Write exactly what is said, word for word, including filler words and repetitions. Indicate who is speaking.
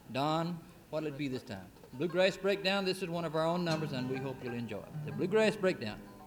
Speaker 1: Don, what'll it be this time? Bluegrass Breakdown. This is one of our own numbers, and we hope you'll enjoy it. The Bluegrass Breakdown.